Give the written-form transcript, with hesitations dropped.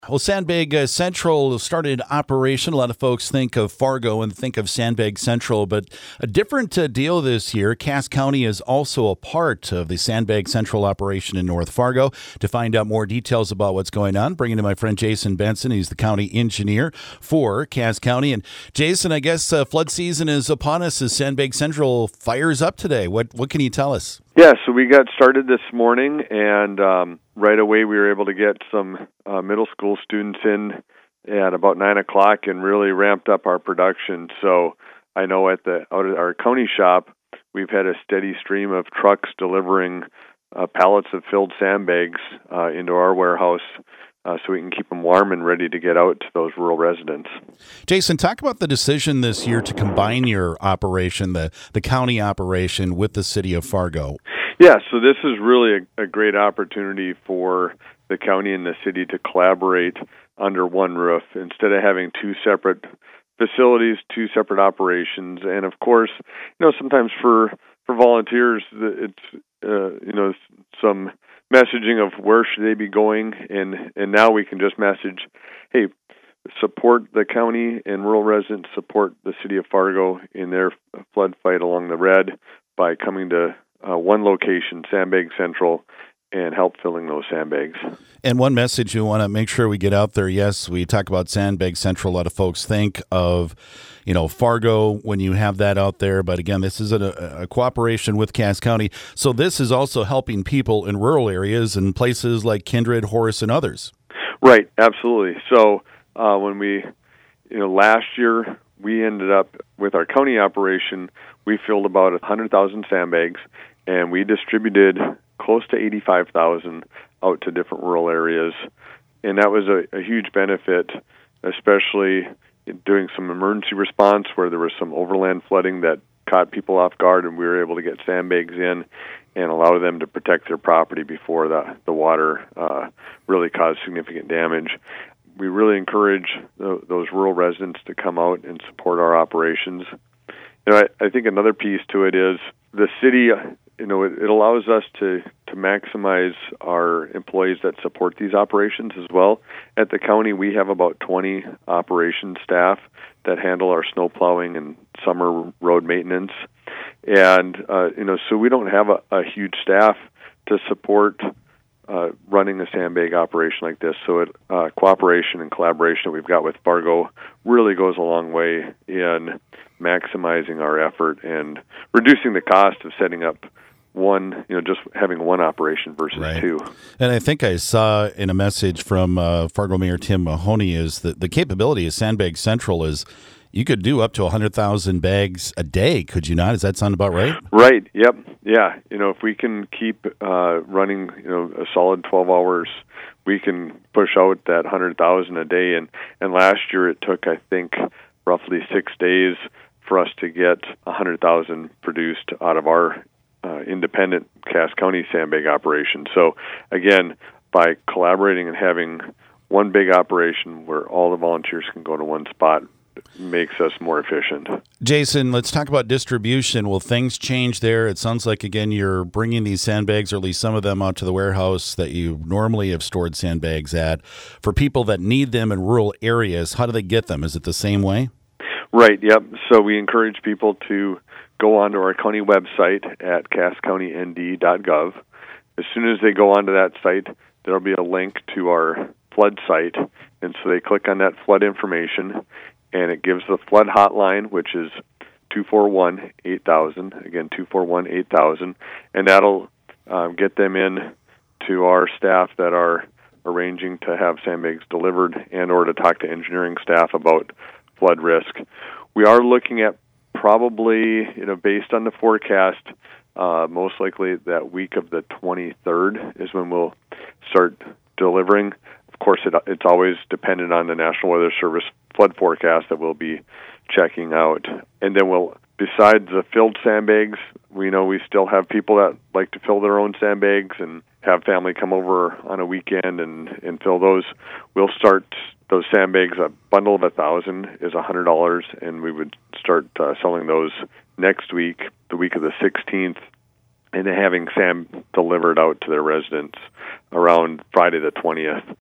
Well, Sandbag Central started operation. A lot of folks think of Fargo and think of Sandbag Central, but a different deal this year. Cass County is also a part of the Sandbag Central operation in North Fargo. To find out more details about what's going on, bringing in my friend Jason Benson. He's the county engineer for Cass County. And Jason, I guess flood season is upon us as Sandbag Central fires up today. What can you tell us? Yeah, so we got started this morning, and right away we were able to get some middle school students in at about 9 o'clock and really ramped up our production. So I know out at our county shop, we've had a steady stream of trucks delivering pallets of filled sandbags into our warehouse so we can keep them warm and ready to get out to those rural residents. Jason, talk about the decision this year to combine your operation, the county operation, with the city of Fargo. Yeah, so this is really a great opportunity for the county and the city to collaborate under one roof instead of having two separate facilities, two separate operations. And of course, sometimes for volunteers, it's some messaging of where should they be going, and now we can just message, hey, support the county and rural residents, support the city of Fargo in their flood fight along the Red by coming to one location, Sandbag Central, and help filling those sandbags. And one message you want to make sure we get out there, yes, we talk about Sandbag Central. A lot of folks think of, Fargo when you have that out there. But again, this is a cooperation with Cass County. So this is also helping people in rural areas and places like Kindred, Horace, and others. Right, absolutely. So when we, last year, we ended up with our county operation, we filled about 100,000 sandbags, and we distributed close to 85,000 out to different rural areas. And that was a huge benefit, especially doing some emergency response where there was some overland flooding that caught people off guard, and we were able to get sandbags in and allow them to protect their property before the water really caused significant damage. We really encourage those rural residents to come out and support our operations. I think another piece to it is the city, it allows us to maximize our employees that support these operations as well. At the county, we have about 20 operations staff that handle our snow plowing and summer road maintenance. And, so we don't have a huge staff to support running a sandbag operation like this. So cooperation and collaboration that we've got with Fargo really goes a long way in maximizing our effort and reducing the cost of setting up one, just having one operation versus two. And I think I saw in a message from Fargo Mayor Tim Mahoney is that the capability of Sandbag Central is you could do up to 100,000 bags a day, could you not? Does that sound about right? Right, yep. Yeah, if we can keep running, a solid 12 hours, we can push out that 100,000 a day. And last year it took, I think, roughly 6 days for us to get 100,000 produced out of our independent Cass County sandbag operation. So again, by collaborating and having one big operation where all the volunteers can go to one spot, makes us more efficient. Jason, let's talk about distribution. Will things change there? It sounds like, again, you're bringing these sandbags, or at least some of them, out to the warehouse that you normally have stored sandbags at. For people that need them in rural areas, how do they get them? Is it the same way? Right, yep. So we encourage people to go onto our county website at casscountynd.gov. As soon as they go onto that site, there'll be a link to our flood site, and so they click on that flood information, and it gives the flood hotline, which is 241-8000, again, 241-8000, and that'll get them in to our staff that are arranging to have sandbags delivered and or to talk to engineering staff about flood risk. We are looking at probably, based on the forecast, most likely that week of the 23rd is when we'll start delivering. Of course, it's always dependent on the National Weather Service flood forecast that we'll be checking out. And then besides the filled sandbags, we know we still have people that like to fill their own sandbags and have family come over on a weekend and fill those. We'll start those sandbags. A bundle of 1,000 is $100, and we would start selling those next week, the week of the 16th, and having sand delivered out to their residents around Friday the 20th.